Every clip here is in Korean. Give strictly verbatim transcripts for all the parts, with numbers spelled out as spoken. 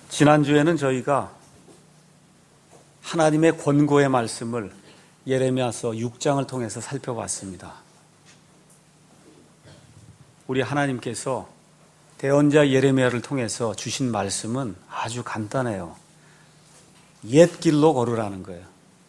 지난주에는 저희가 하나님의 권고의 말씀을 예레미야서 육 장을 통해서 살펴봤습니다. 우리 하나님께서 대언자 예레미야를 통해서 주신 말씀은 아주 간단해요. 옛 길로 걸으라는 거예요.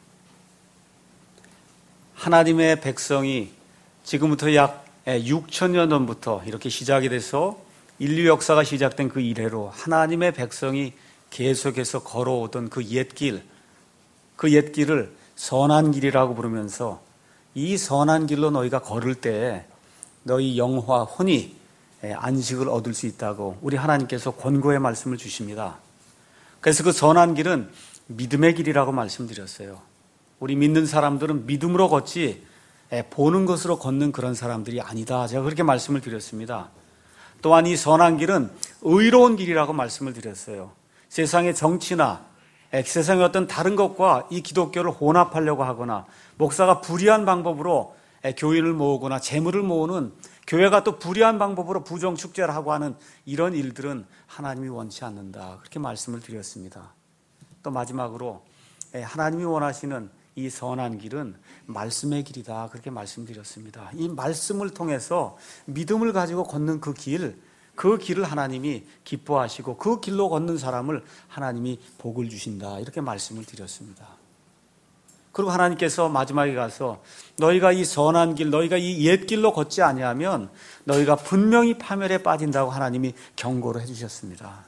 하나님의 백성이 지금부터 약 육천 년 전부터 이렇게 시작이 돼서 인류 역사가 시작된 그 이래로 하나님의 백성이 계속해서 걸어오던 그 옛길, 그 옛길을 선한 길이라고 부르면서 이 선한 길로 너희가 걸을 때 너희 영과 혼이 안식을 얻을 수 있다고 우리 하나님께서 권고의 말씀을 주십니다. 그래서 그 선한 길은 믿음의 길이라고 말씀드렸어요. 우리 믿는 사람들은 믿음으로 걷지 보는 것으로 걷는 그런 사람들이 아니다. 제가 그렇게 말씀을 드렸습니다. 또한 이 선한 길은 의로운 길이라고 말씀을 드렸어요. 세상의 정치나 세상의 어떤 다른 것과 이 기독교를 혼합하려고 하거나 목사가 불의한 방법으로 교인을 모으거나 재물을 모으는, 교회가 또 불의한 방법으로 부정축제를 하고 하는 이런 일들은 하나님이 원치 않는다. 그렇게 말씀을 드렸습니다. 또 마지막으로 하나님이 원하시는 이 선한 길은 말씀의 길이다. 그렇게 말씀드렸습니다. 이 말씀을 통해서 믿음을 가지고 걷는 그 길, 그 길을 하나님이 기뻐하시고 그 길로 걷는 사람을 하나님이 복을 주신다. 이렇게 말씀을 드렸습니다. 그리고 하나님께서 마지막에 가서 너희가 이 선한 길, 너희가 이 옛 길로 걷지 아니하면 너희가 분명히 파멸에 빠진다고 하나님이 경고를 해주셨습니다.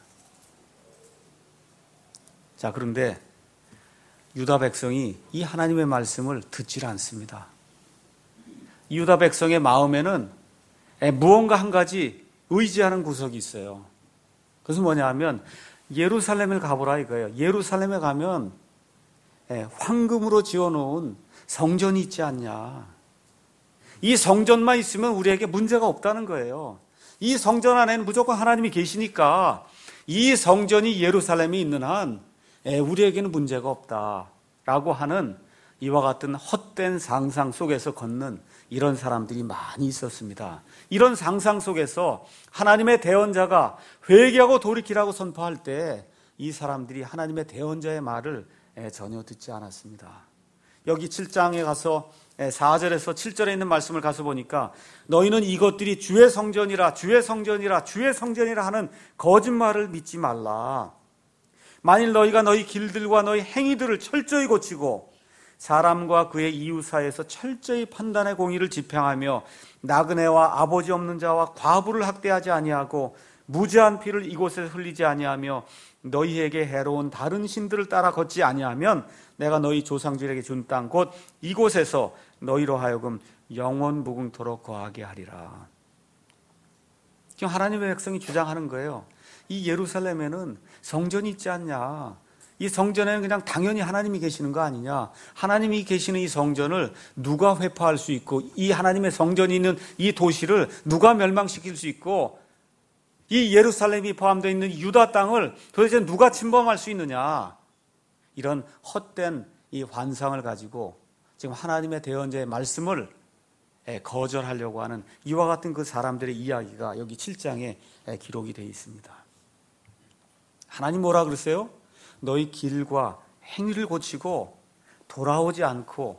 자, 그런데 유다 백성이 이 하나님의 말씀을 듣질 않습니다. 유다 백성의 마음에는 무언가 한 가지 의지하는 구석이 있어요. 그것은 뭐냐 하면 예루살렘을 가보라 이거예요. 예루살렘에 가면 황금으로 지어놓은 성전이 있지 않냐. 이 성전만 있으면 우리에게 문제가 없다는 거예요. 이 성전 안에는 무조건 하나님이 계시니까 이 성전이 예루살렘에 있는 한 우리에게는 문제가 없다라고 하는 이와 같은 헛된 상상 속에서 걷는 이런 사람들이 많이 있었습니다. 이런 상상 속에서 하나님의 대언자가 회개하고 돌이키라고 선포할 때 이 사람들이 하나님의 대언자의 말을 전혀 듣지 않았습니다. 여기 칠 장에 가서 사 절에서 칠 절에 있는 말씀을 가서 보니까 너희는 이것들이 주의 성전이라 주의 성전이라 주의 성전이라 하는 거짓말을 믿지 말라. 만일 너희가 너희 길들과 너희 행위들을 철저히 고치고 사람과 그의 이웃 사이에서 철저히 판단의 공의를 집행하며 나그네와 아버지 없는 자와 과부를 학대하지 아니하고 무죄한 피를 이곳에서 흘리지 아니하며 너희에게 해로운 다른 신들을 따라 걷지 아니하면 내가 너희 조상들에게 준 땅 곧 이곳에서 너희로 하여금 영원 무궁토록 거하게 하리라. 지금 하나님의 백성이 주장하는 거예요. 이 예루살렘에는 성전이 있지 않냐. 이 성전에는 그냥 당연히 하나님이 계시는 거 아니냐. 하나님이 계시는 이 성전을 누가 회파할 수 있고 이 하나님의 성전이 있는 이 도시를 누가 멸망시킬 수 있고 이 예루살렘이 포함되어 있는 유다 땅을 도대체 누가 침범할 수 있느냐. 이런 헛된 이 환상을 가지고 지금 하나님의 대언자의 말씀을 거절하려고 하는 이와 같은 그 사람들의 이야기가 여기 칠 장에 기록이 되어 있습니다. 하나님 뭐라 그러세요? 너희 길과 행위를 고치고 돌아오지 않고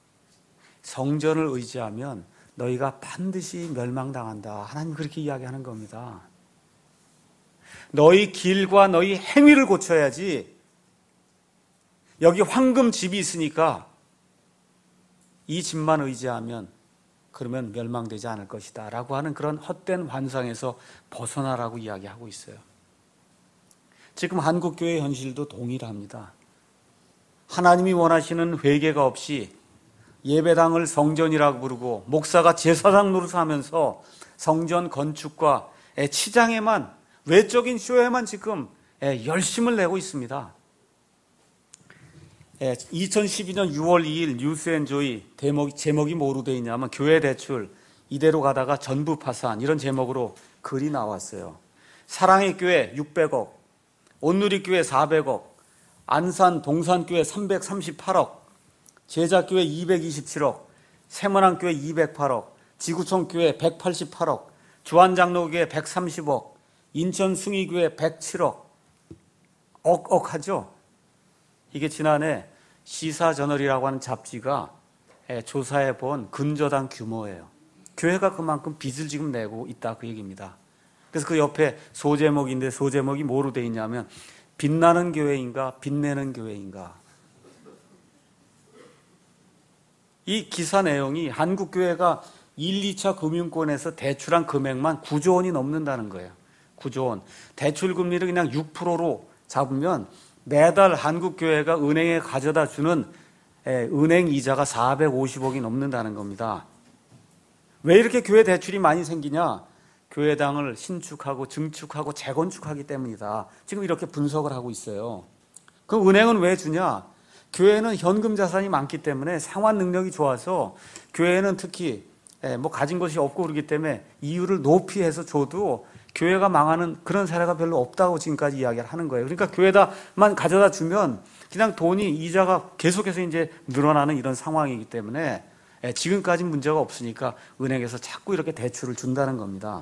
성전을 의지하면 너희가 반드시 멸망당한다. 하나님 그렇게 이야기하는 겁니다. 너희 길과 너희 행위를 고쳐야지. 여기 황금 집이 있으니까 이 집만 의지하면 그러면 멸망되지 않을 것이다 라고 하는 그런 헛된 환상에서 벗어나라고 이야기하고 있어요. 지금 한국교회 현실도 동일합니다. 하나님이 원하시는 회개가 없이 예배당을 성전이라고 부르고 목사가 제사장 노릇을 하면서 성전 건축과 치장에만, 외적인 쇼에만 지금 열심을 내고 있습니다. 이천십이 년 유월 이일 뉴스앤조이 제목이, 제목이 뭐로 되어 있냐면 교회 대출 이대로 가다가 전부 파산, 이런 제목으로 글이 나왔어요. 사랑의 교회 육백억, 온누리교회 사백억, 안산 동산교회 삼백삼십팔억, 제자교회 이백이십칠억, 세문안교회 이백팔억, 지구촌교회 백팔십팔억, 주안장로교회 백삼십억, 인천 숭의교회 백칠억, 억억하죠. 이게 지난해 시사저널이라고 하는 잡지가 조사해 본 근저당 규모예요. 교회가 그만큼 빚을 지금 내고 있다 그 얘기입니다. 그래서 그 옆에 소제목인데 소제목이 뭐로 돼 있냐면 빛나는 교회인가 빛내는 교회인가. 이 기사 내용이 한국 교회가 일, 이 차 금융권에서 대출한 금액만 구조 원이 넘는다는 거예요. 구조 원. 대출 금리를 그냥 육 퍼센트로 잡으면 매달 한국 교회가 은행에 가져다 주는 은행 이자가 사백오십억이 넘는다는 겁니다. 왜 이렇게 교회 대출이 많이 생기냐? 교회당을 신축하고 증축하고 재건축하기 때문이다. 지금 이렇게 분석을 하고 있어요. 그럼 은행은 왜 주냐? 교회는 현금 자산이 많기 때문에 상환 능력이 좋아서 교회는 특히 뭐 가진 것이 없고 그러기 때문에 이율을 높이 해서 줘도 교회가 망하는 그런 사례가 별로 없다고 지금까지 이야기를 하는 거예요. 그러니까 교회다만 가져다 주면 그냥 돈이 이자가 계속해서 이제 늘어나는 이런 상황이기 때문에 지금까지 문제가 없으니까 은행에서 자꾸 이렇게 대출을 준다는 겁니다.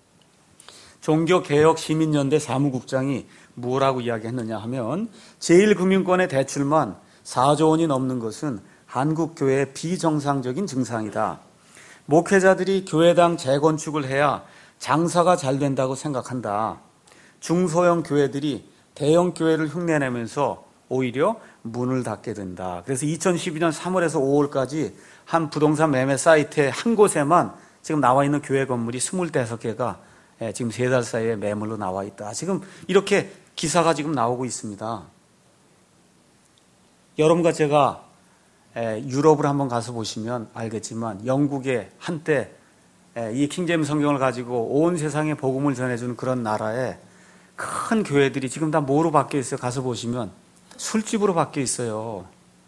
종교개혁시민연대 사무국장이 뭐라고 이야기했느냐 하면 제일금융권의 대출만 사조 원이 넘는 것은 한국 교회의 비정상적인 증상이다. 목회자들이 교회당 재건축을 해야 장사가 잘 된다고 생각한다. 중소형 교회들이 대형 교회를 흉내내면서 오히려 문을 닫게 된다. 그래서 이천십이년 삼월에서 오월까지 한 부동산 매매 사이트에 한 곳에만 지금 나와 있는 교회 건물이 스물다섯 개가 지금 세 달 사이에 매물로 나와 있다. 지금 이렇게 기사가 지금 나오고 있습니다. 여러분과 제가 유럽을 한번 가서 보시면 알겠지만 영국에 한때 이 킹제임스 성경을 가지고 온 세상에 복음을 전해주는 그런 나라에 큰 교회들이 지금 다 뭐로 바뀌어 있어요? 가서 보시면 술집으로 바뀌어 있어요.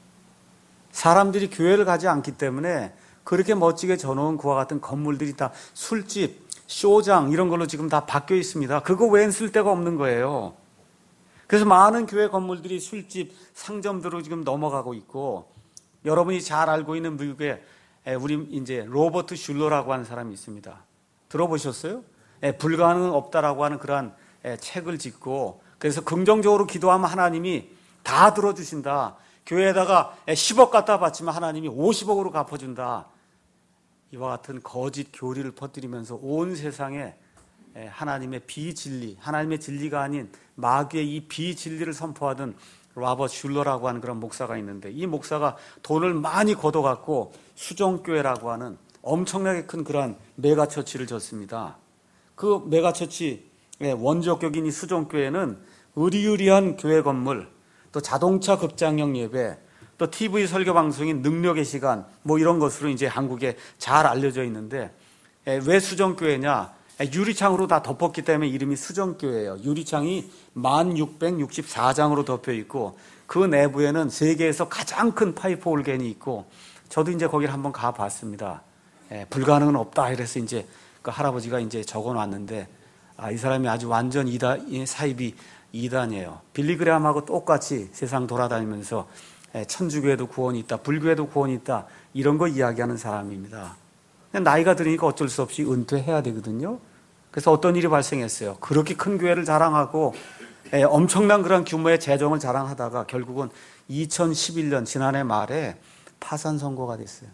사람들이 교회를 가지 않기 때문에 그렇게 멋지게 져놓은 그와 같은 건물들이 다 술집, 쇼장 이런 걸로 지금 다 바뀌어 있습니다. 그거 외엔 쓸 데가 없는 거예요. 그래서 많은 교회 건물들이 술집, 상점들로 지금 넘어가고 있고, 여러분이 잘 알고 있는 미국에 우리 이제 로버트 슐러라고 하는 사람이 있습니다. 들어보셨어요? 불가능은 없다라고 하는 그러한 책을 짓고, 그래서 긍정적으로 기도하면 하나님이 다 들어주신다. 교회에다가 십억 갖다 바치면 하나님이 오십억으로 갚아준다. 이와 같은 거짓 교리를 퍼뜨리면서 온 세상에 하나님의 비진리, 하나님의 진리가 아닌 마귀의 이 비진리를 선포하던 로버트 슐러라고 하는 그런 목사가 있는데, 이 목사가 돈을 많이 걷어갖고 수종교회라고 하는 엄청나게 큰 그러한 메가처치를 졌습니다. 그 메가처치의 원조격인 이 수종교회는 의리의리한 교회 건물, 또 자동차 극장형 예배, 또 티비 설교 방송인 능력의 시간, 뭐 이런 것으로 이제 한국에 잘 알려져 있는데, 왜 수정교회냐? 유리창으로 다 덮었기 때문에 이름이 수정교회예요. 유리창이 만 육백육십사 장으로 덮여 있고, 그 내부에는 세계에서 가장 큰 파이프 올겐이 있고, 저도 이제 거기를 한번 가봤습니다. 불가능은 없다. 이래서 이제 그 할아버지가 이제 적어 놨는데, 아, 이 사람이 아주 완전 이단, 사입이 이단이에요. 빌리그램하고 똑같이 세상 돌아다니면서 천주교에도 구원이 있다, 불교에도 구원이 있다, 이런 거 이야기하는 사람입니다. 나이가 들으니까 어쩔 수 없이 은퇴해야 되거든요. 그래서 어떤 일이 발생했어요. 그렇게 큰 교회를 자랑하고 엄청난 그런 규모의 재정을 자랑하다가 결국은 이천십일 년 지난해 말에 파산 선고가 됐어요.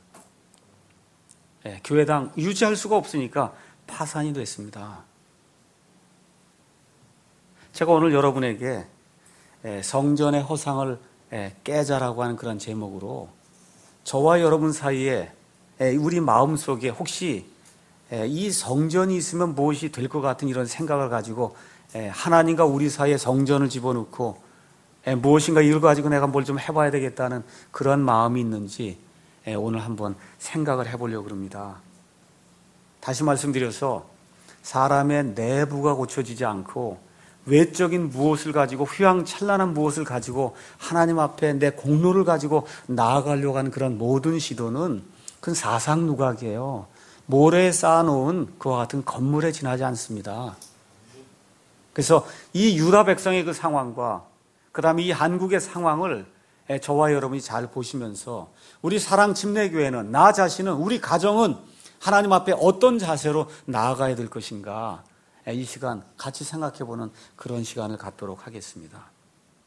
교회당 유지할 수가 없으니까 파산이 됐습니다. 제가 오늘 여러분에게 성전의 허상을 깨자라고 하는 그런 제목으로 저와 여러분 사이에 우리 마음속에 혹시 이 성전이 있으면 무엇이 될 것 같은 이런 생각을 가지고 하나님과 우리 사이에 성전을 집어넣고 무엇인가 이걸 가지고 내가 뭘 좀 해봐야 되겠다는 그런 마음이 있는지 오늘 한번 생각을 해보려고 합니다. 다시 말씀드려서 사람의 내부가 고쳐지지 않고 외적인 무엇을 가지고 휘황찬란한 무엇을 가지고 하나님 앞에 내 공로를 가지고 나아가려고 하는 그런 모든 시도는 그건 사상누각이에요. 모래에 쌓아놓은 그와 같은 건물에 지나지 않습니다. 그래서 이 유다 백성의 그 상황과 그 다음에 이 한국의 상황을 저와 여러분이 잘 보시면서 우리 사랑침례교회는, 나 자신은, 우리 가정은 하나님 앞에 어떤 자세로 나아가야 될 것인가, 이 시간 같이 생각해보는 그런 시간을 갖도록 하겠습니다.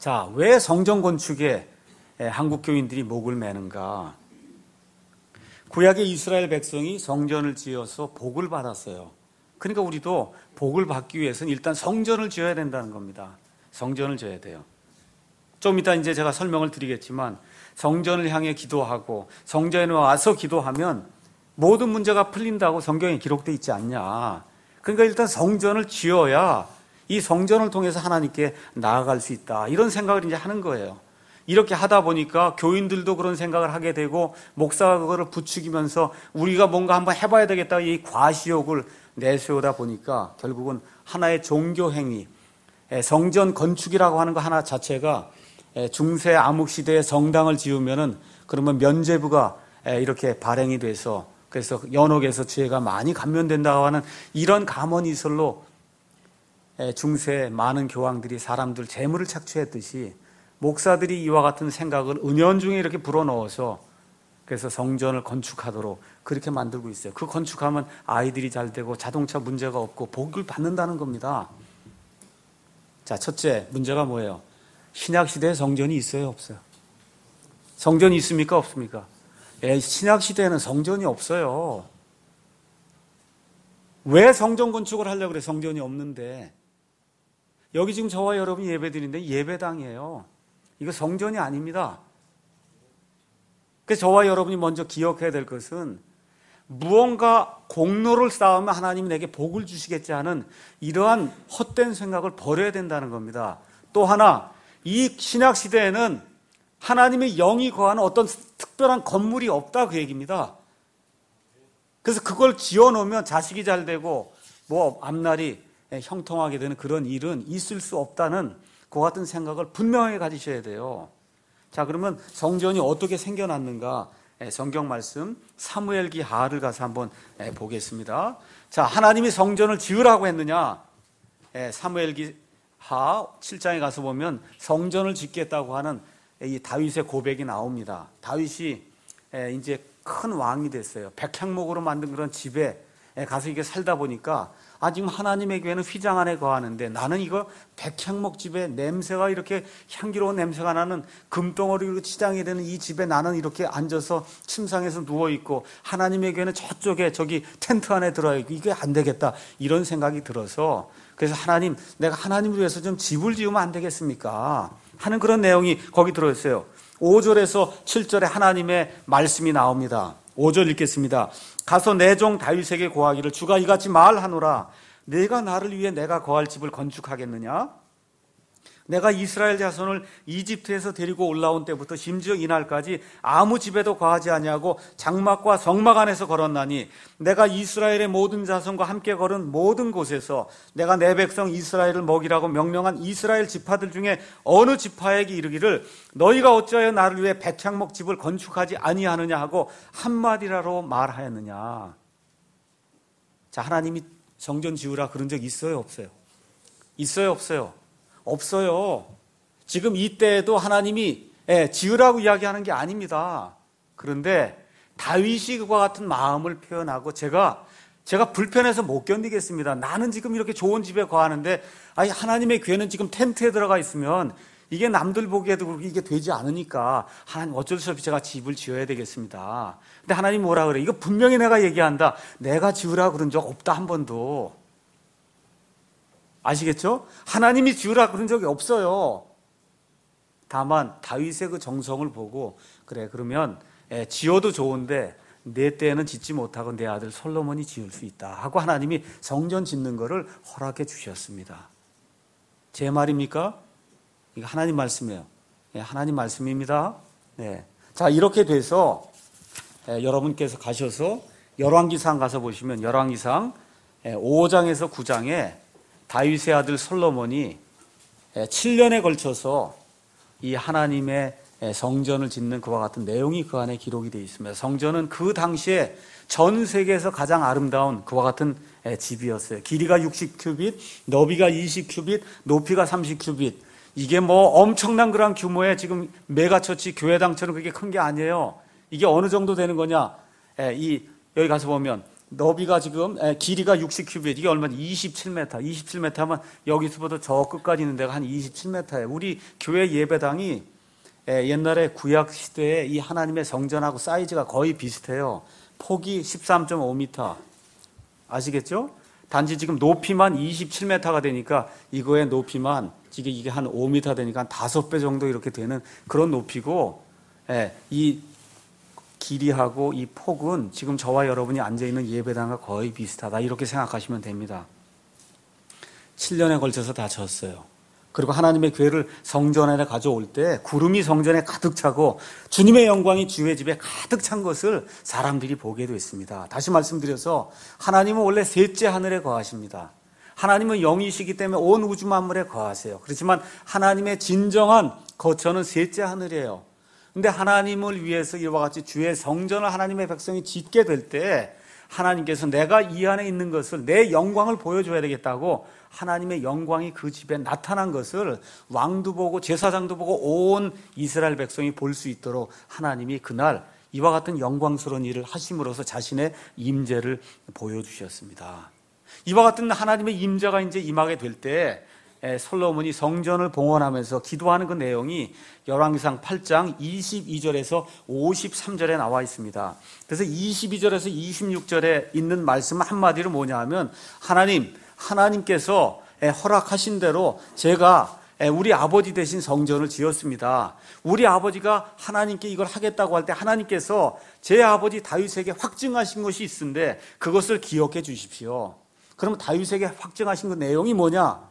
자, 왜 성전 건축에 한국 교인들이 목을 매는가? 구약의 이스라엘 백성이 성전을 지어서 복을 받았어요. 그러니까 우리도 복을 받기 위해서는 일단 성전을 지어야 된다는 겁니다. 성전을 지어야 돼요. 좀 이따 이제 제가 설명을 드리겠지만 성전을 향해 기도하고 성전에 와서 기도하면 모든 문제가 풀린다고 성경에 기록되어 있지 않냐. 그러니까 일단 성전을 지어야 이 성전을 통해서 하나님께 나아갈 수 있다. 이런 생각을 이제 하는 거예요. 이렇게 하다 보니까 교인들도 그런 생각을 하게 되고 목사가 그거를 부추기면서 우리가 뭔가 한번 해봐야 되겠다 이 과시욕을 내세우다 보니까 결국은 하나의 종교 행위, 성전 건축이라고 하는 거 하나 자체가 중세 암흑 시대에 성당을 지으면은 그러면 면죄부가 이렇게 발행이 돼서 그래서 연옥에서 죄가 많이 감면된다고 하는 이런 가문이설로 중세 많은 교황들이 사람들 재물을 착취했듯이 목사들이 이와 같은 생각을 은연중에 이렇게 불어넣어서 그래서 성전을 건축하도록 그렇게 만들고 있어요. 그 건축하면 아이들이 잘 되고 자동차 문제가 없고 복을 받는다는 겁니다. 자, 첫째 문제가 뭐예요? 신약시대에 성전이 있어요, 없어요? 성전이 있습니까, 없습니까? 예, 신약시대에는 성전이 없어요. 왜 성전 건축을 하려고 그래? 성전이 없는데. 여기 지금 저와 여러분이 예배드리는데 예배당이에요. 이거 성전이 아닙니다. 그래서 저와 여러분이 먼저 기억해야 될 것은 무언가 공로를 쌓으면 하나님이 내게 복을 주시겠지 하는 이러한 헛된 생각을 버려야 된다는 겁니다. 또 하나, 이 신약시대에는 하나님의 영이 거하는 어떤 특별한 건물이 없다 그 얘기입니다. 그래서 그걸 지어놓으면 자식이 잘 되고 뭐 앞날이 형통하게 되는 그런 일은 있을 수 없다는 그 같은 생각을 분명하게 가지셔야 돼요. 자, 그러면 성전이 어떻게 생겨났는가? 성경 말씀 사무엘기 하를 가서 한번 보겠습니다. 자, 하나님이 성전을 지으라고 했느냐? 사무엘기 하 칠 장에 가서 보면 성전을 짓겠다고 하는 이 다윗의 고백이 나옵니다. 다윗이 이제 큰 왕이 됐어요. 백향목으로 만든 그런 집에 가서 이게 살다 보니까 아, 지금 하나님의 교회는 휘장 안에 거하는데 나는 이거 백향목 집에 냄새가 이렇게 향기로운 냄새가 나는 금덩어리로 치장이 되는 이 집에 나는 이렇게 앉아서 침상에서 누워있고 하나님의 교회는 저쪽에 저기 텐트 안에 들어있고 이게 안 되겠다 이런 생각이 들어서 그래서 하나님 내가 하나님을 위해서 좀 집을 지으면 안 되겠습니까 하는 그런 내용이 거기 들어있어요. 오 절에서 칠 절에 하나님의 말씀이 나옵니다. 오 절 읽겠습니다. 가서 내 종 다윗에게 고하기를 주가 이같이 말하노라. 내가 나를 위해 내가 거할 집을 건축하겠느냐? 내가 이스라엘 자손을 이집트에서 데리고 올라온 때부터 심지어 이날까지 아무 집에도 거하지 아니하고 장막과 성막 안에서 걸었나니 내가 이스라엘의 모든 자손과 함께 걸은 모든 곳에서 내가 내 백성 이스라엘을 먹이라고 명령한 이스라엘 지파들 중에 어느 지파에게 이르기를 너희가 어찌하여 나를 위해 백향목 집을 건축하지 아니하느냐 하고 한마디라로 말하였느냐. 자, 하나님이 성전 지으라 그런 적 있어요, 없어요? 있어요, 없어요? 없어요. 지금 이때에도 하나님이 지으라고 이야기하는 게 아닙니다. 그런데 다윗이 그와 같은 마음을 표현하고 제가 제가 불편해서 못 견디겠습니다. 나는 지금 이렇게 좋은 집에 거하는데 아니 하나님의 교회는 지금 텐트에 들어가 있으면 이게 남들 보기에도 그렇게 이게 되지 않으니까 하나님 어쩔 수 없이 제가 집을 지어야 되겠습니다. 근데 하나님 뭐라 그래? 이거 분명히 내가 얘기한다. 내가 지으라 그런 적 없다 한 번도. 아시겠죠? 하나님이 지으라 그런 적이 없어요. 다만 다윗의 그 정성을 보고 그래 그러면 예, 지어도 좋은데 내 때에는 짓지 못하고 내 아들 솔로몬이 지을 수 있다 하고 하나님이 성전 짓는 것을 허락해 주셨습니다. 제 말입니까? 이거 하나님 말씀이에요. 예, 하나님 말씀입니다. 네. 자, 이렇게 돼서 예, 여러분께서 가셔서 열왕기상 가서 보시면 열왕기상 예, 오 장에서 구 장에 다윗의 아들 솔로몬이 칠 년에 걸쳐서 이 하나님의 성전을 짓는 그와 같은 내용이 그 안에 기록이 되어 있습니다. 성전은 그 당시에 전 세계에서 가장 아름다운 그와 같은 집이었어요. 길이가 육십 큐빗, 너비가 이십 큐빗, 높이가 삼십 큐빗. 이게 뭐 엄청난 그런 규모의 지금 메가처치 교회당처럼 그렇게 큰 게 아니에요. 이게 어느 정도 되는 거냐? 이 여기 가서 보면 너비가 지금 길이가 육십 큐빗, 이게 얼마지? 이십칠 미터. 이십칠 미터 하면 여기서부터 저 끝까지 있는 데가 한 이십칠 미터예요. 우리 교회 예배당이 옛날에 구약 시대에 이 하나님의 성전하고 사이즈가 거의 비슷해요. 폭이 십삼 점 오 미터. 아시겠죠? 단지 지금 높이만 이십칠 미터가 되니까 이거의 높이만 이게 이게 한 오 미터 되니까 한 다섯 배 정도 이렇게 되는 그런 높이고, 이 길이하고 이 폭은 지금 저와 여러분이 앉아있는 예배당과 거의 비슷하다, 이렇게 생각하시면 됩니다. 칠 년에 걸쳐서 다 졌어요. 그리고 하나님의 교회를 성전에 가져올 때 구름이 성전에 가득 차고 주님의 영광이 주의 집에 가득 찬 것을 사람들이 보게 됐습니다. 다시 말씀드려서 하나님은 원래 셋째 하늘에 거하십니다. 하나님은 영이시기 때문에 온 우주 만물에 거하세요. 그렇지만 하나님의 진정한 거처는 셋째 하늘이에요. 근데 하나님을 위해서 이와 같이 주의 성전을 하나님의 백성이 짓게 될 때 하나님께서 내가 이 안에 있는 것을, 내 영광을 보여줘야 되겠다고 하나님의 영광이 그 집에 나타난 것을 왕도 보고 제사장도 보고 온 이스라엘 백성이 볼 수 있도록 하나님이 그날 이와 같은 영광스러운 일을 하심으로써 자신의 임재를 보여주셨습니다. 이와 같은 하나님의 임재가 이제 임하게 될 때 솔로몬이 성전을 봉헌하면서 기도하는 그 내용이 열왕기상 팔 장 이십이 절에서 오십삼 절에 나와 있습니다. 그래서 이십이 절에서 이십육 절에 있는 말씀 한마디로 뭐냐 하면, 하나님, 하나님께서 허락하신 대로 제가 우리 아버지 대신 성전을 지었습니다. 우리 아버지가 하나님께 이걸 하겠다고 할 때 하나님께서 제 아버지 다윗에게 확증하신 것이 있는데 그것을 기억해 주십시오. 그럼 다윗에게 확증하신 그 내용이 뭐냐?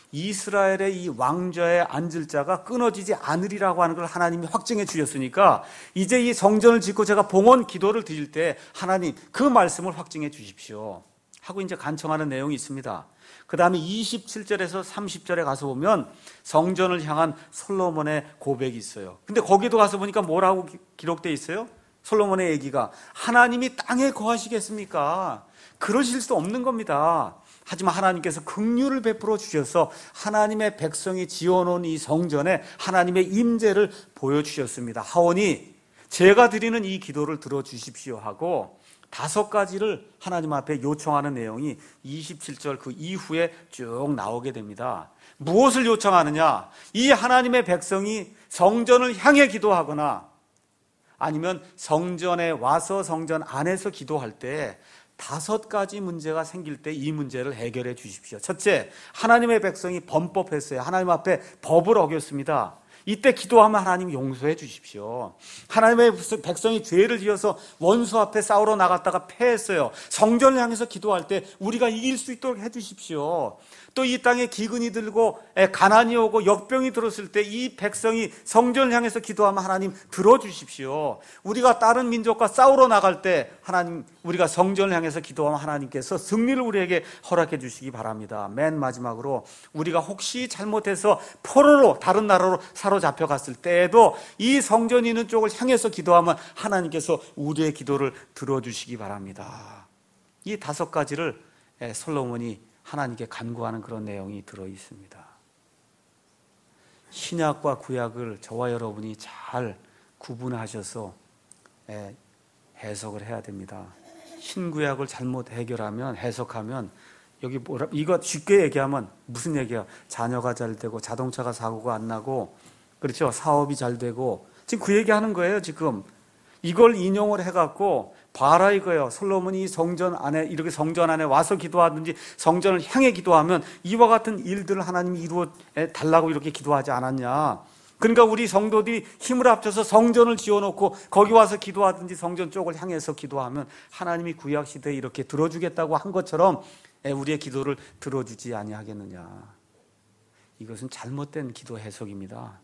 이스라엘의 이 왕좌에 앉을 자가 끊어지지 않으리라고 하는 걸 하나님이 확증해 주셨으니까 이제 이 성전을 짓고 제가 봉헌 기도를 드릴 때 하나님 그 말씀을 확증해 주십시오 하고 이제 간청하는 내용이 있습니다. 그 다음에 이십칠 절에서 삼십 절에 가서 보면 성전을 향한 솔로몬의 고백이 있어요. 근데 거기도 가서 보니까 뭐라고 기록되어 있어요? 솔로몬의 얘기가, 하나님이 땅에 거하시겠습니까? 그러실 수 없는 겁니다. 하지만 하나님께서 긍휼을 베풀어 주셔서 하나님의 백성이 지어놓은 이 성전에 하나님의 임재를 보여주셨습니다. 하오니 제가 드리는 이 기도를 들어주십시오 하고 다섯 가지를 하나님 앞에 요청하는 내용이 이십칠 절 그 이후에 쭉 나오게 됩니다. 무엇을 요청하느냐? 이 하나님의 백성이 성전을 향해 기도하거나 아니면 성전에 와서 성전 안에서 기도할 때 다섯 가지 문제가 생길 때 이 문제를 해결해 주십시오. 첫째, 하나님의 백성이 범법했어요. 하나님 앞에 법을 어겼습니다. 이때 기도하면 하나님 용서해 주십시오. 하나님의 백성이 죄를 지어서 원수 앞에 싸우러 나갔다가 패했어요. 성전을 향해서 기도할 때 우리가 이길 수 있도록 해 주십시오. 또 이 땅에 기근이 들고 가난이 오고 역병이 들었을 때 이 백성이 성전을 향해서 기도하면 하나님 들어주십시오. 우리가 다른 민족과 싸우러 나갈 때 하나님, 우리가 성전을 향해서 기도하면 하나님께서 승리를 우리에게 허락해 주시기 바랍니다. 맨 마지막으로 우리가 혹시 잘못해서 포로로 다른 나라로 사로잡혀 갔을 때에도 이 성전이 있는 쪽을 향해서 기도하면 하나님께서 우리의 기도를 들어주시기 바랍니다. 이 다섯 가지를 솔로몬이 하나님께 간구하는 그런 내용이 들어 있습니다. 신약과 구약을 저와 여러분이 잘 구분하셔서 해석을 해야 됩니다. 신구약을 잘못 해결하면, 해석하면, 여기 뭐라, 이거 쉽게 얘기하면 무슨 얘기야? 자녀가 잘 되고 자동차가 사고가 안 나고, 그렇죠? 사업이 잘 되고, 지금 그 얘기하는 거예요. 지금 이걸 인용을 해갖고 봐라 이거예요. 솔로몬이 성전 안에, 이렇게 성전 안에 와서 기도하든지 성전을 향해 기도하면 이와 같은 일들을 하나님이 이루어 달라고 이렇게 기도하지 않았냐. 그러니까 우리 성도들이 힘을 합쳐서 성전을 지어놓고 거기 와서 기도하든지 성전 쪽을 향해서 기도하면 하나님이 구약시대에 이렇게 들어주겠다고 한 것처럼 우리의 기도를 들어주지 아니하겠느냐. 이것은 잘못된 기도 해석입니다.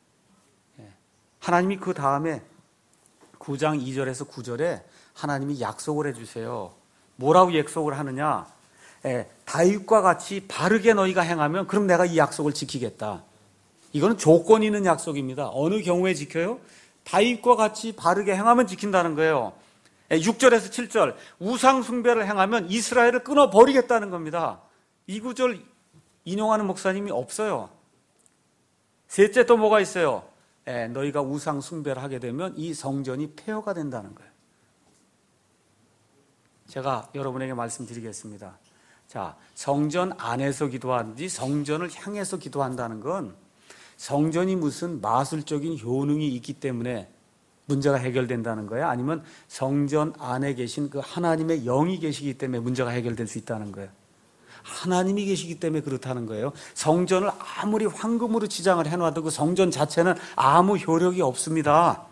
하나님이 그 다음에 구 장 이 절에서 구 절에 하나님이 약속을 해주세요. 뭐라고 약속을 하느냐? 예, 다윗과 같이 바르게 너희가 행하면 그럼 내가 이 약속을 지키겠다. 이거는 조건 있는 약속입니다. 어느 경우에 지켜요? 다윗과 같이 바르게 행하면 지킨다는 거예요. 예, 육 절에서 칠 절 우상 숭배를 행하면 이스라엘을 끊어버리겠다는 겁니다. 이 구절 인용하는 목사님이 없어요. 셋째 또 뭐가 있어요? 예, 너희가 우상 숭배를 하게 되면 이 성전이 폐허가 된다는 거예요. 제가 여러분에게 말씀드리겠습니다. 자, 성전 안에서 기도하든지 성전을 향해서 기도한다는 건 성전이 무슨 마술적인 효능이 있기 때문에 문제가 해결된다는 거야? 아니면 성전 안에 계신 그 하나님의 영이 계시기 때문에 문제가 해결될 수 있다는 거예요? 하나님이 계시기 때문에 그렇다는 거예요. 성전을 아무리 황금으로 치장을 해놔도 그 성전 자체는 아무 효력이 없습니다.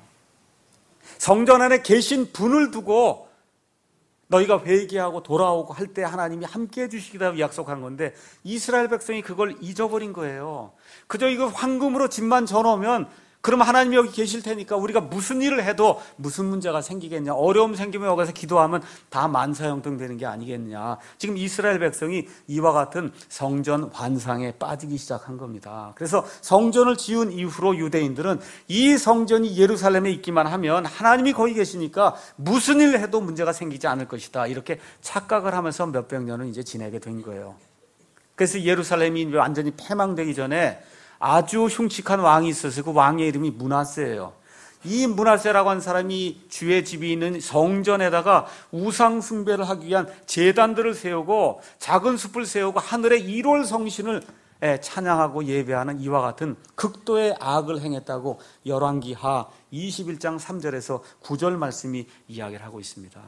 성전 안에 계신 분을 두고 너희가 회개하고 돌아오고 할 때 하나님이 함께 해주시기다 약속한 건데 이스라엘 백성이 그걸 잊어버린 거예요. 그저 이거 황금으로 집만 져놓으면 그럼 하나님이 여기 계실 테니까 우리가 무슨 일을 해도 무슨 문제가 생기겠냐, 어려움 생기면 여기 가서 기도하면 다 만사형통 되는 게 아니겠느냐. 지금 이스라엘 백성이 이와 같은 성전 환상에 빠지기 시작한 겁니다. 그래서 성전을 지은 이후로 유대인들은 이 성전이 예루살렘에 있기만 하면 하나님이 거기 계시니까 무슨 일을 해도 문제가 생기지 않을 것이다, 이렇게 착각을 하면서 몇백 년을 이제 지내게 된 거예요. 그래서 예루살렘이 완전히 패망되기 전에 아주 흉측한 왕이 있었어요. 그 왕의 이름이 므낫세예요. 이 므낫세라고 하는 사람이 주의 집이 있는 성전에다가 우상 숭배를 하기 위한 제단들을 세우고 작은 숲을 세우고 하늘의 일월 성신을 찬양하고 예배하는 이와 같은 극도의 악을 행했다고 열왕기하 이십일 장 삼 절에서 구 절 말씀이 이야기를 하고 있습니다.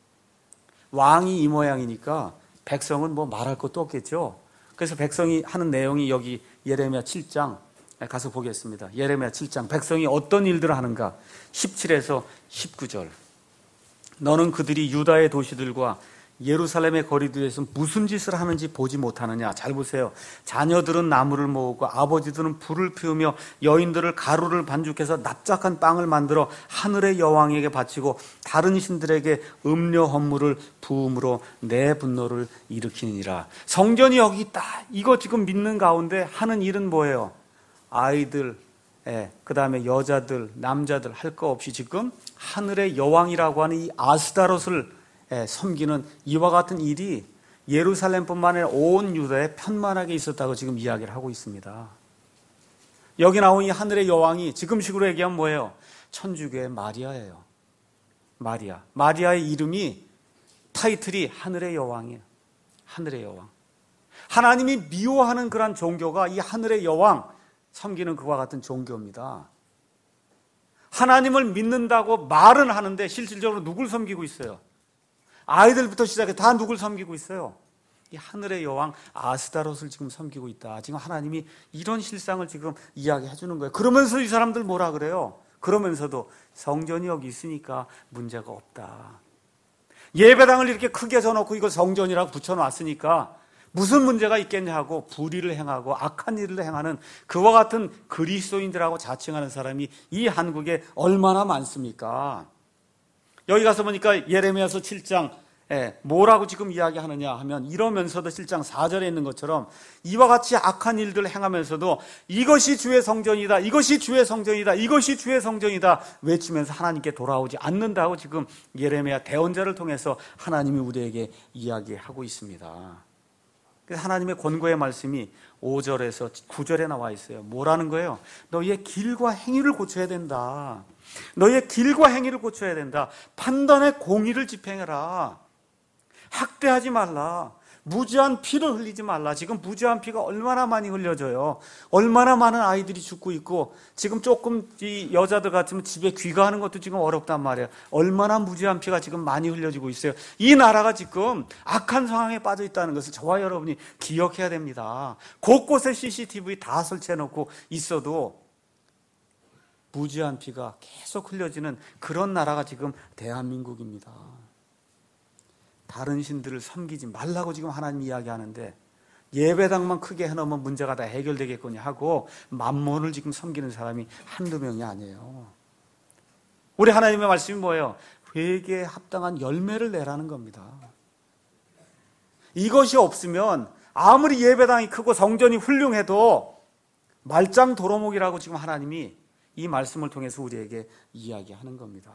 왕이 이 모양이니까 백성은 뭐 말할 것도 없겠죠. 그래서 백성이 하는 내용이 여기 예레미야 칠 장 가서 보겠습니다. 예레미야 칠 장 백성이 어떤 일들을 하는가. 십칠에서 십구 절. 너는 그들이 유다의 도시들과 예루살렘의 거리들에서 무슨 짓을 하는지 보지 못하느냐. 잘 보세요. 자녀들은 나무를 모으고 아버지들은 불을 피우며 여인들을 가루를 반죽해서 납작한 빵을 만들어 하늘의 여왕에게 바치고 다른 신들에게 음료 헌물을 부음으로 내 분노를 일으키니라. 성전이 여기 있다, 이거 지금 믿는 가운데 하는 일은 뭐예요? 아이들, 예, 그 다음에 여자들, 남자들 할 거 없이 지금 하늘의 여왕이라고 하는 이 아스다롯을 섬기는 이와 같은 일이 예루살렘뿐만 아니라 온 유다에 편만하게 있었다고 지금 이야기를 하고 있습니다. 여기 나온 이 하늘의 여왕이 지금식으로 얘기하면 뭐예요? 천주교의 마리아예요. 마리아. 마리아의 이름이, 타이틀이 하늘의 여왕이에요. 하늘의 여왕. 하나님이 미워하는 그런 종교가 이 하늘의 여왕 섬기는 그와 같은 종교입니다. 하나님을 믿는다고 말은 하는데 실질적으로 누굴 섬기고 있어요? 아이들부터 시작해 다 누굴 섬기고 있어요? 이 하늘의 여왕 아스다롯을 지금 섬기고 있다. 지금 하나님이 이런 실상을 지금 이야기해 주는 거예요. 그러면서 이 사람들 뭐라 그래요? 그러면서도 성전이 여기 있으니까 문제가 없다. 예배당을 이렇게 크게 져놓고 이거 성전이라고 붙여놨으니까 무슨 문제가 있겠냐 하고 불의를 행하고 악한 일을 행하는 그와 같은 그리스도인들하고 자칭하는 사람이 이 한국에 얼마나 많습니까? 여기 가서 보니까 예레미야서 칠 장 예, 뭐라고 지금 이야기하느냐 하면 이러면서도 칠 장 사 절에 있는 것처럼 이와 같이 악한 일들을 행하면서도 이것이 주의 성전이다, 이것이 주의 성전이다, 이것이 주의 성전이다 외치면서 하나님께 돌아오지 않는다고 지금 예레미야 대언자를 통해서 하나님이 우리에게 이야기하고 있습니다. 그래서 하나님의 권고의 말씀이 오 절에서 구 절에 나와 있어요. 뭐라는 거예요? 너희의 길과 행위를 고쳐야 된다. 너희의 길과 행위를 고쳐야 된다. 판단의 공의를 집행해라. 학대하지 말라. 무지한 피를 흘리지 말라. 지금 무지한 피가 얼마나 많이 흘려져요. 얼마나 많은 아이들이 죽고 있고 지금 조금 이 여자들 같으면 집에 귀가하는 것도 지금 어렵단 말이에요. 얼마나 무지한 피가 지금 많이 흘려지고 있어요. 이 나라가 지금 악한 상황에 빠져 있다는 것을 저와 여러분이 기억해야 됩니다. 곳곳에 씨씨티비 다 설치해놓고 있어도 무지한 피가 계속 흘려지는 그런 나라가 지금 대한민국입니다. 다른 신들을 섬기지 말라고 지금 하나님 이야기하는데 예배당만 크게 해놓으면 문제가 다 해결되겠거니 하고 만몬을 지금 섬기는 사람이 한두 명이 아니에요. 우리 하나님의 말씀이 뭐예요? 회개에 합당한 열매를 내라는 겁니다. 이것이 없으면 아무리 예배당이 크고 성전이 훌륭해도 말짱 도로목이라고 지금 하나님이 이 말씀을 통해서 우리에게 이야기하는 겁니다.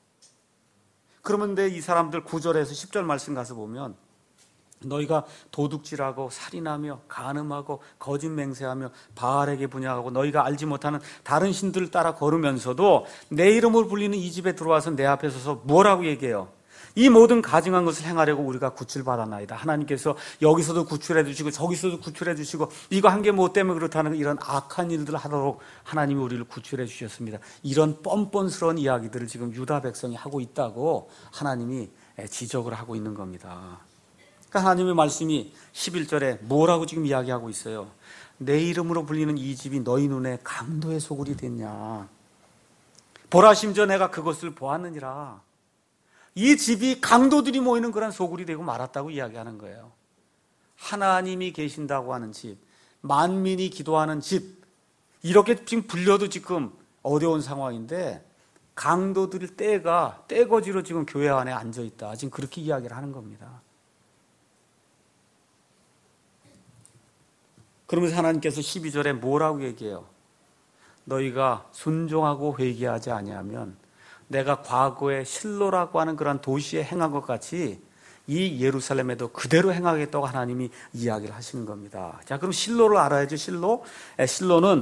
그러면 이 사람들 구 절에서 십 절 말씀 가서 보면 너희가 도둑질하고 살인하며 간음하고 거짓 맹세하며 바알에게 분향하고 너희가 알지 못하는 다른 신들을 따라 걸으면서도 내 이름을 불리는 이 집에 들어와서 내 앞에 서서 뭐라고 얘기해요? 이 모든 가증한 것을 행하려고 우리가 구출받았나이다. 하나님께서 여기서도 구출해 주시고 저기서도 구출해 주시고 이거 한 게 뭐 때문에 그렇다는 이런 악한 일들을 하도록 하나님이 우리를 구출해 주셨습니다. 이런 뻔뻔스러운 이야기들을 지금 유다 백성이 하고 있다고 하나님이 지적을 하고 있는 겁니다. 그러니까 하나님의 말씀이 십일 절에 뭐라고 지금 이야기하고 있어요? 내 이름으로 불리는 이 집이 너희 눈에 강도의 소굴이 됐냐. 보라 심지어 내가 그것을 보았느니라. 이 집이 강도들이 모이는 그런 소굴이 되고 말았다고 이야기하는 거예요. 하나님이 계신다고 하는 집, 만민이 기도하는 집, 이렇게 지금 불려도 지금 어려운 상황인데 강도들 때가 떼거지로 지금 교회 안에 앉아있다. 지금 그렇게 이야기를 하는 겁니다. 그러면서 하나님께서 십이 절에 뭐라고 얘기해요? 너희가 순종하고 회개하지 아니하면 내가 과거에 실로라고 하는 그런 도시에 행한 것 같이 이 예루살렘에도 그대로 행하겠다고 하나님이 이야기를 하시는 겁니다. 자, 그럼 실로를 알아야죠. 실로. 실로는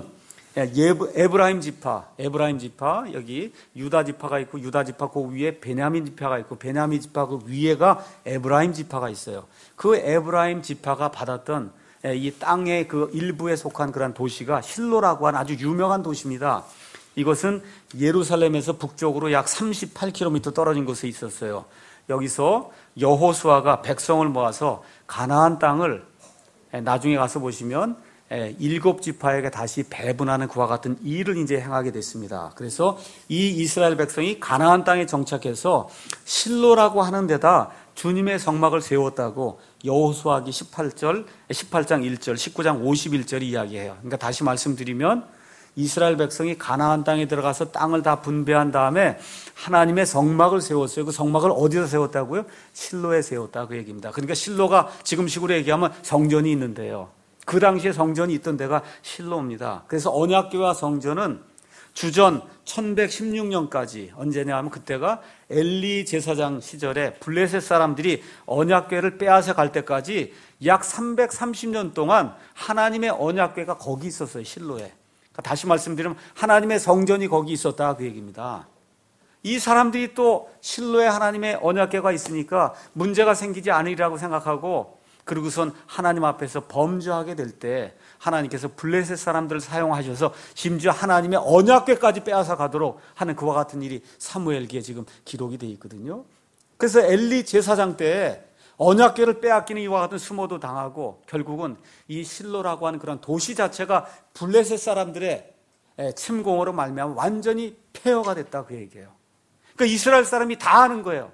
에브라임 지파, 에브라임 지파, 여기 유다 지파가 있고 유다 지파 그 위에 베냐민 지파가 있고 베냐민 지파 그 위에가 에브라임 지파가 있어요. 그 에브라임 지파가 받았던 이 땅의 그 일부에 속한 그런 도시가 실로라고 하는 아주 유명한 도시입니다. 이것은 예루살렘에서 북쪽으로 약 삼십팔 킬로미터 떨어진 곳에 있었어요. 여기서 여호수아가 백성을 모아서 가나안 땅을 나중에 가서 보시면 일곱 지파에게 다시 배분하는 그와 같은 일을 이제 행하게 됐습니다. 그래서 이 이스라엘 백성이 가나안 땅에 정착해서 실로라고 하는 데다 주님의 성막을 세웠다고 여호수아기 십팔 절, 십팔 장 일 절, 십구 장 오십일 절이 이야기해요. 그러니까 다시 말씀드리면 이스라엘 백성이 가나안 땅에 들어가서 땅을 다 분배한 다음에 하나님의 성막을 세웠어요. 그 성막을 어디서 세웠다고요? 실로에 세웠다 그 얘기입니다. 그러니까 실로가 지금식으로 얘기하면 성전이 있는데요. 그 당시에 성전이 있던 데가 실로입니다. 그래서 언약궤와 성전은 주전 천백십육 년까지 언제냐 하면 그때가 엘리 제사장 시절에 블레셋 사람들이 언약궤를 빼앗아 갈 때까지 약 삼백삼십 년 동안 하나님의 언약궤가 거기 있었어요. 실로에. 다시 말씀드리면 하나님의 성전이 거기 있었다 그 얘기입니다. 이 사람들이 또 실로에 하나님의 언약궤가 있으니까 문제가 생기지 않으리라고 생각하고 그리고선 하나님 앞에서 범죄하게 될 때 하나님께서 블레셋 사람들을 사용하셔서 심지어 하나님의 언약궤까지 빼앗아 가도록 하는 그와 같은 일이 사무엘기에 지금 기록이 되어 있거든요. 그래서 엘리 제사장 때 언약궤를 빼앗기는 이와 같은 수모도 당하고 결국은 이 실로라고 하는 그런 도시 자체가 블레셋 사람들의 침공으로 말미암아 완전히 폐허가 됐다 그 얘기예요. 그러니까 이스라엘 사람이 다 아는 거예요.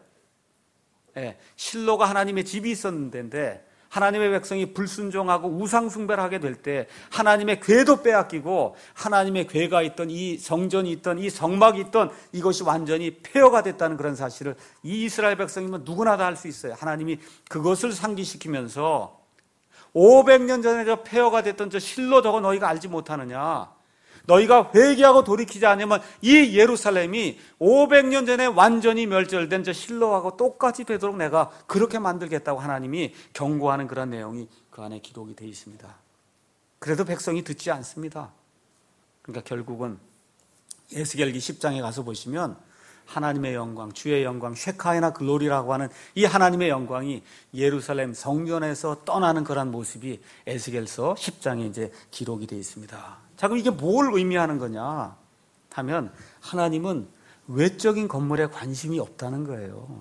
실로가 하나님의 집이 있었는데 하나님의 백성이 불순종하고 우상 숭배를 하게 될 때 하나님의 궤도 빼앗기고 하나님의 궤가 있던 이 성전이 있던 이 성막이 있던 이것이 완전히 폐허가 됐다는 그런 사실을 이 이스라엘 백성이면 누구나 다 알 수 있어요. 하나님이 그것을 상기시키면서 오백 년 전에 저 폐허가 됐던 저 실로 저거 너희가 알지 못하느냐. 너희가 회개하고 돌이키지 않으면 이 예루살렘이 오백 년 전에 완전히 멸절된 저 실로하고 똑같이 되도록 내가 그렇게 만들겠다고 하나님이 경고하는 그런 내용이 그 안에 기록이 되어 있습니다. 그래도 백성이 듣지 않습니다. 그러니까 결국은 에스겔기 십 장에 가서 보시면 하나님의 영광, 주의 영광, 쉐카이나 글로리라고 하는 이 하나님의 영광이 예루살렘 성전에서 떠나는 그런 모습이 에스겔서 십 장에 이제 기록이 되어 있습니다. 자, 그럼 이게 뭘 의미하는 거냐 하면 하나님은 외적인 건물에 관심이 없다는 거예요.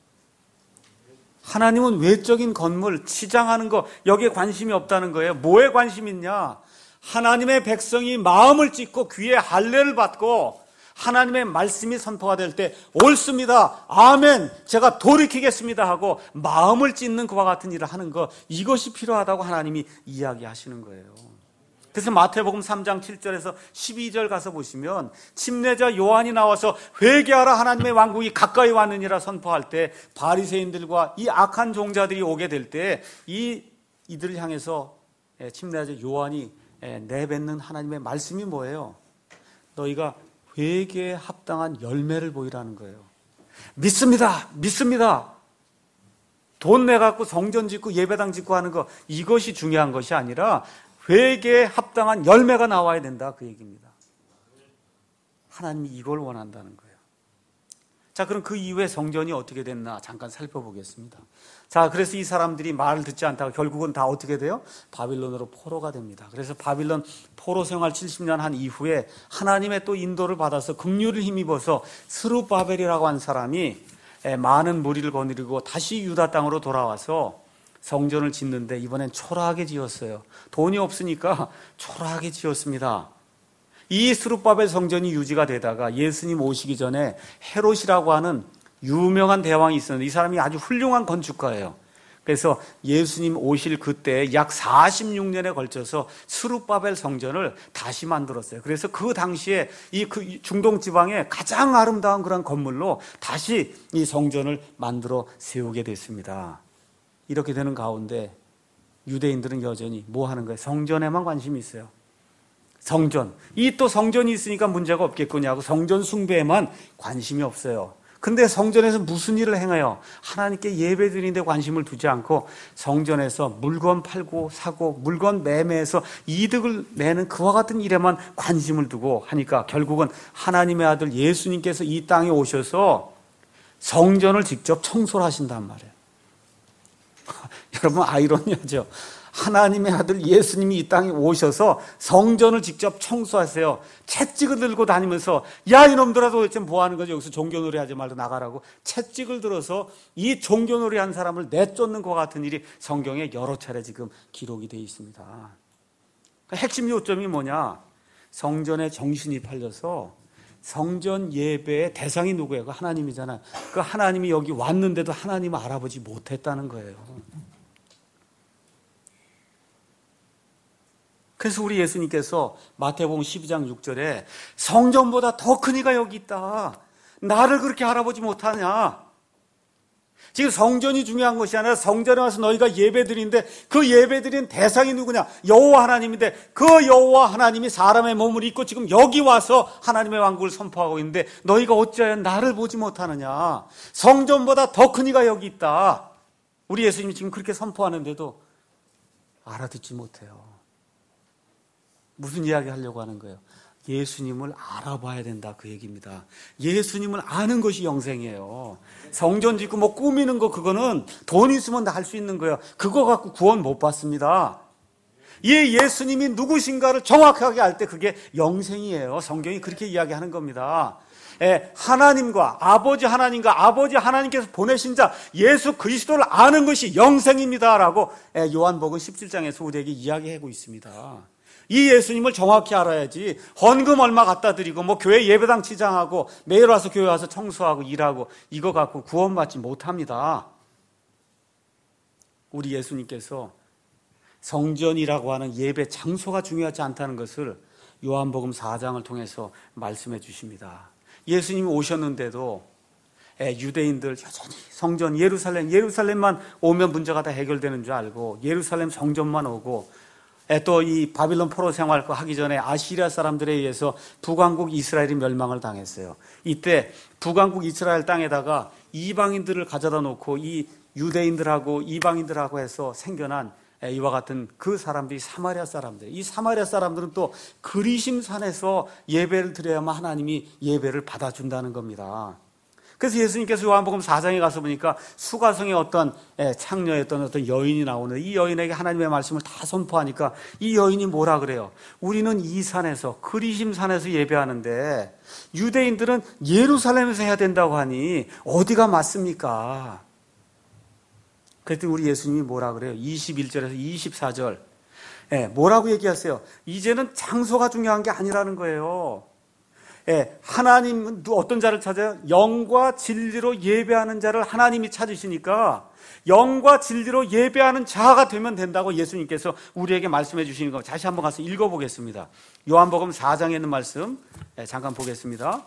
하나님은 외적인 건물, 치장하는 거 여기에 관심이 없다는 거예요. 뭐에 관심이 있냐? 하나님의 백성이 마음을 찢고 귀에 할례를 받고 하나님의 말씀이 선포가 될 때 옳습니다, 아멘, 제가 돌이키겠습니다 하고 마음을 찢는 그와 같은 일을 하는 것, 이것이 필요하다고 하나님이 이야기하시는 거예요. 그래서 마태복음 삼 장 칠 절에서 십이 절 가서 보시면 침례자 요한이 나와서 회개하라 하나님의 왕국이 가까이 왔느니라 선포할 때 바리새인들과 이 악한 종자들이 오게 될 때 이 이들을 향해서 침례자 요한이 내뱉는 하나님의 말씀이 뭐예요? 너희가 회개에 합당한 열매를 보이라는 거예요. 믿습니다, 믿습니다. 돈 내갖고 성전 짓고 예배당 짓고 하는 거 이것이 중요한 것이 아니라 회개에 합당한 열매가 나와야 된다 그 얘기입니다. 하나님이 이걸 원한다는 거예요. 자, 그럼 그 이후에 성전이 어떻게 됐나 잠깐 살펴보겠습니다. 자, 그래서 이 사람들이 말을 듣지 않다가 결국은 다 어떻게 돼요? 바빌론으로 포로가 됩니다. 그래서 바빌론 포로 생활 칠십 년 한 이후에 하나님의 또 인도를 받아서 긍휼을 힘입어서 스룹바벨이라고 한 사람이 많은 무리를 거느리고 다시 유다 땅으로 돌아와서 성전을 짓는데 이번엔 초라하게 지었어요. 돈이 없으니까 초라하게 지었습니다. 이 스룹바벨 성전이 유지가 되다가 예수님 오시기 전에 헤롯이라고 하는 유명한 대왕이 있었는데 이 사람이 아주 훌륭한 건축가예요. 그래서 예수님 오실 그때 약 사십육 년에 걸쳐서 스룹바벨 성전을 다시 만들었어요. 그래서 그 당시에 이 그 중동 지방의 가장 아름다운 그런 건물로 다시 이 성전을 만들어 세우게 됐습니다. 이렇게 되는 가운데 유대인들은 여전히 뭐 하는 거예요? 성전에만 관심이 있어요. 성전. 이 또 성전이 있으니까 문제가 없겠거냐고 성전 숭배에만 관심이 없어요. 근데 성전에서 무슨 일을 행해요? 하나님께 예배 드리는 데 관심을 두지 않고 성전에서 물건 팔고 사고 물건 매매해서 이득을 내는 그와 같은 일에만 관심을 두고 하니까 결국은 하나님의 아들 예수님께서 이 땅에 오셔서 성전을 직접 청소를 하신단 말이에요. 여러분 아이러니하죠. 하나님의 아들 예수님이 이 땅에 오셔서 성전을 직접 청소하세요. 채찍을 들고 다니면서 야 이놈들아 도대체 뭐하는 거지? 여기서 종교놀이 하지 말고 나가라고 채찍을 들어서 이 종교놀이 한 사람을 내쫓는 것 같은 일이 성경에 여러 차례 지금 기록이 되어 있습니다. 핵심 요점이 뭐냐? 성전에 정신이 팔려서 성전 예배의 대상이 누구예요? 그 하나님이잖아요. 그 하나님이 여기 왔는데도 하나님을 알아보지 못했다는 거예요. 그래서 우리 예수님께서 마태복음 십이 장 육 절에 성전보다 더 큰 이가 여기 있다. 나를 그렇게 알아보지 못하냐. 지금 성전이 중요한 것이 아니라 성전에 와서 너희가 예배드리는데 그 예배드리는 대상이 누구냐? 여호와 하나님인데 그 여호와 하나님이 사람의 몸을 입고 지금 여기 와서 하나님의 왕국을 선포하고 있는데 너희가 어찌하여 나를 보지 못하느냐. 성전보다 더 큰 이가 여기 있다. 우리 예수님이 지금 그렇게 선포하는데도 알아듣지 못해요. 무슨 이야기 하려고 하는 거예요? 예수님을 알아봐야 된다 그 얘기입니다. 예수님을 아는 것이 영생이에요. 성전 짓고 뭐 꾸미는 거 그거는 돈 있으면 다 할 수 있는 거예요. 그거 갖고 구원 못 받습니다. 이 예수님이 누구신가를 정확하게 알 때 그게 영생이에요. 성경이 그렇게 이야기하는 겁니다. 예, 하나님과 아버지 하나님과 아버지 하나님께서 보내신 자 예수 그리스도를 아는 것이 영생입니다라고 예, 요한복음 십칠 장에서 우리에게 이야기하고 있습니다. 이 예수님을 정확히 알아야지 헌금 얼마 갖다 드리고 뭐 교회 예배당 치장하고 매일 와서 교회 와서 청소하고 일하고 이거 갖고 구원받지 못합니다. 우리 예수님께서 성전이라고 하는 예배 장소가 중요하지 않다는 것을 요한복음 사 장을 통해서 말씀해 주십니다. 예수님이 오셨는데도 유대인들 여전히 성전 예루살렘 예루살렘만 오면 문제가 다 해결되는 줄 알고 예루살렘 성전만 오고 또 이 바빌론 포로 생활 하기 전에 아시리아 사람들에 의해서 북왕국 이스라엘이 멸망을 당했어요. 이때 북왕국 이스라엘 땅에다가 이방인들을 가져다 놓고 이 유대인들하고 이방인들하고 해서 생겨난 이와 같은 그 사람들이 사마리아 사람들. 이 사마리아 사람들은 또 그리심산에서 예배를 드려야만 하나님이 예배를 받아준다는 겁니다. 그래서 예수님께서 요한복음 사 장에 가서 보니까 수가성의 어떤 창녀였던 어떤 여인이 나오는데 이 여인에게 하나님의 말씀을 다 선포하니까 이 여인이 뭐라 그래요? 우리는 이 산에서 그리심산에서 예배하는데 유대인들은 예루살렘에서 해야 된다고 하니 어디가 맞습니까? 그랬더니 우리 예수님이 뭐라 그래요? 이십일 절에서 이십사 절 뭐라고 얘기하세요? 이제는 장소가 중요한 게 아니라는 거예요. 예, 하나님은 어떤 자를 찾아요? 영과 진리로 예배하는 자를 하나님이 찾으시니까 영과 진리로 예배하는 자가 되면 된다고 예수님께서 우리에게 말씀해 주시는 거 다시 한번 가서 읽어보겠습니다. 요한복음 사 장에 있는 말씀 예, 잠깐 보겠습니다.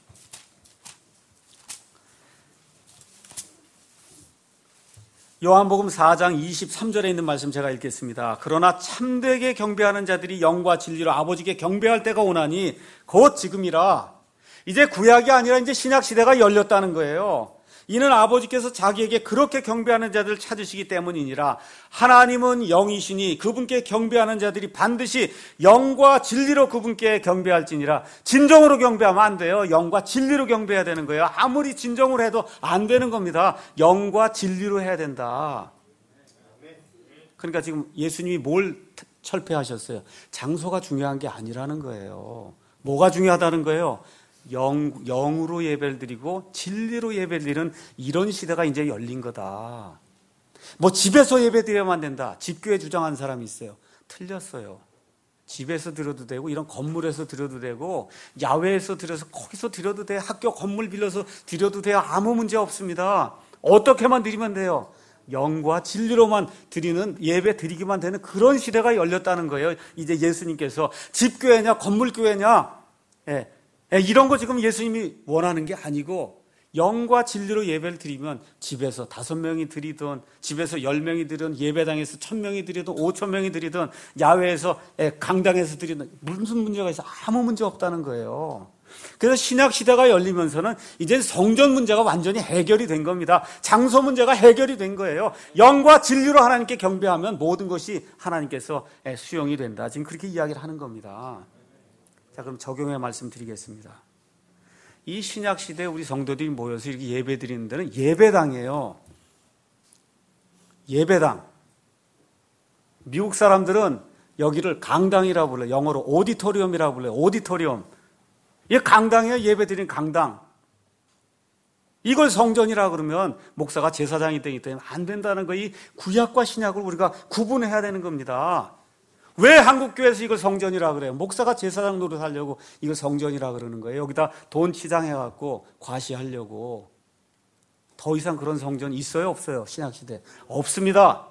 요한복음 사 장 이십삼 절에 있는 말씀 제가 읽겠습니다. 그러나 참되게 경배하는 자들이 영과 진리로 아버지께 경배할 때가 오나니 곧 지금이라. 이제 구약이 아니라 이제 신약 시대가 열렸다는 거예요. 이는 아버지께서 자기에게 그렇게 경배하는 자들을 찾으시기 때문이니라. 하나님은 영이시니 그분께 경배하는 자들이 반드시 영과 진리로 그분께 경배할지니라. 진정으로 경배하면 안 돼요. 영과 진리로 경배해야 되는 거예요. 아무리 진정으로 해도 안 되는 겁니다. 영과 진리로 해야 된다. 그러니까 지금 예수님이 뭘 철폐하셨어요? 장소가 중요한 게 아니라는 거예요. 뭐가 중요하다는 거예요? 영, 영으로 예배를 드리고 진리로 예배를 드리는 이런 시대가 이제 열린 거다. 뭐 집에서 예배 드려야만 된다. 집교회 주장한 사람이 있어요. 틀렸어요. 집에서 드려도 되고 이런 건물에서 드려도 되고 야외에서 드려서 거기서 드려도 돼. 학교 건물 빌려서 드려도 돼요. 아무 문제 없습니다. 어떻게만 드리면 돼요. 영과 진리로만 드리는, 예배 드리기만 되는 그런 시대가 열렸다는 거예요. 이제 예수님께서 집교회냐 건물교회냐, 예. 이런 거 지금 예수님이 원하는 게 아니고 영과 진리로 예배를 드리면 집에서 다섯 명이 드리든 집에서 열 명이 드리든 예배당에서 천 명이 드리든 오천 명이 드리든 야외에서 강당에서 드리든 무슨 문제가 있어? 아무 문제 없다는 거예요. 그래서 신약 시대가 열리면서는 이제 성전 문제가 완전히 해결이 된 겁니다. 장소 문제가 해결이 된 거예요. 영과 진리로 하나님께 경배하면 모든 것이 하나님께서 수용이 된다. 지금 그렇게 이야기를 하는 겁니다. 자, 그럼 적용해 말씀드리겠습니다. 이 신약 시대에 우리 성도들이 모여서 이렇게 예배 드리는 데는 예배당이에요. 예배당. 미국 사람들은 여기를 강당이라고 불러요. 영어로 오디토리움이라고 불러요. 오디토리움. 이게 강당이에요. 예배 드리는 강당. 이걸 성전이라 그러면 목사가 제사장이 되기 때문에 안 된다는 거, 이 구약과 신약을 우리가 구분해야 되는 겁니다. 왜 한국교회에서 이걸 성전이라 그래요? 목사가 제사장 노릇하려고 이걸 성전이라 그러는 거예요. 여기다 돈 치장해갖고 과시하려고. 더 이상 그런 성전 있어요? 없어요? 신약시대 없습니다.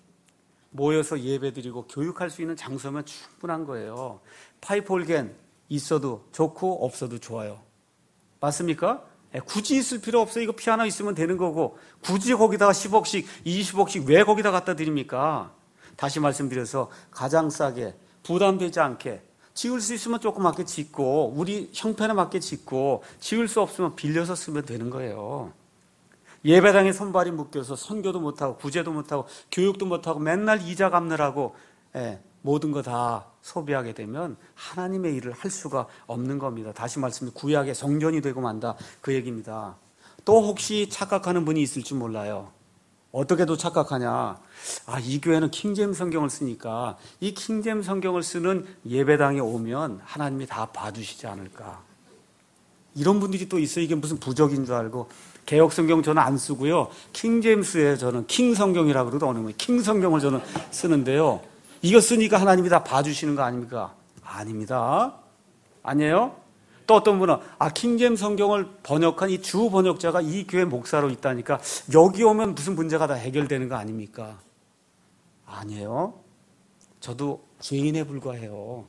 모여서 예배드리고 교육할 수 있는 장소면 충분한 거예요. 파이프 올겐 있어도 좋고 없어도 좋아요. 맞습니까? 굳이 있을 필요 없어요. 이거 피아노 있으면 되는 거고 굳이 거기다가 십억씩 이십억씩 왜 거기다 갖다 드립니까? 다시 말씀드려서 가장 싸게 부담되지 않게 지을 수 있으면 조그맣게 짓고 우리 형편에 맞게 짓고 지을 수 없으면 빌려서 쓰면 되는 거예요. 예배당에 손발이 묶여서 선교도 못하고 구제도 못하고 교육도 못하고 맨날 이자 갚느라고 예, 모든 거 다 소비하게 되면 하나님의 일을 할 수가 없는 겁니다. 다시 말씀드리면 구약의 성전이 되고 만다 그 얘기입니다. 또 혹시 착각하는 분이 있을지 몰라요. 어떻게도 착각하냐. 아, 이 교회는 킹제임스 성경을 쓰니까 이 킹제임스 성경을 쓰는 예배당에 오면 하나님이 다 봐주시지 않을까. 이런 분들이 또 있어요. 이게 무슨 부적인 줄 알고. 개혁 성경 저는 안 쓰고요. 킹제임스에 저는 킹 성경이라고 그러도 어느 킹 성경을 저는 쓰는데요. 이거 쓰니까 하나님이 다 봐주시는 거 아닙니까? 아닙니다. 아니에요? 또 어떤 분은 아 킹제임스 성경을 번역한 이 주 번역자가 이 교회 목사로 있다니까 여기 오면 무슨 문제가 다 해결되는 거 아닙니까? 아니에요. 저도 죄인에 불과해요.